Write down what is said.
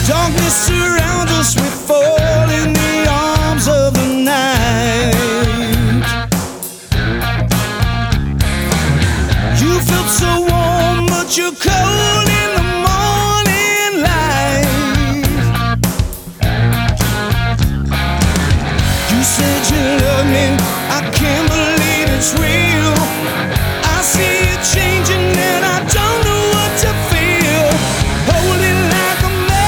Darkness surrounds us, we fall in the arms of the night. You felt so warm, but you couldn't.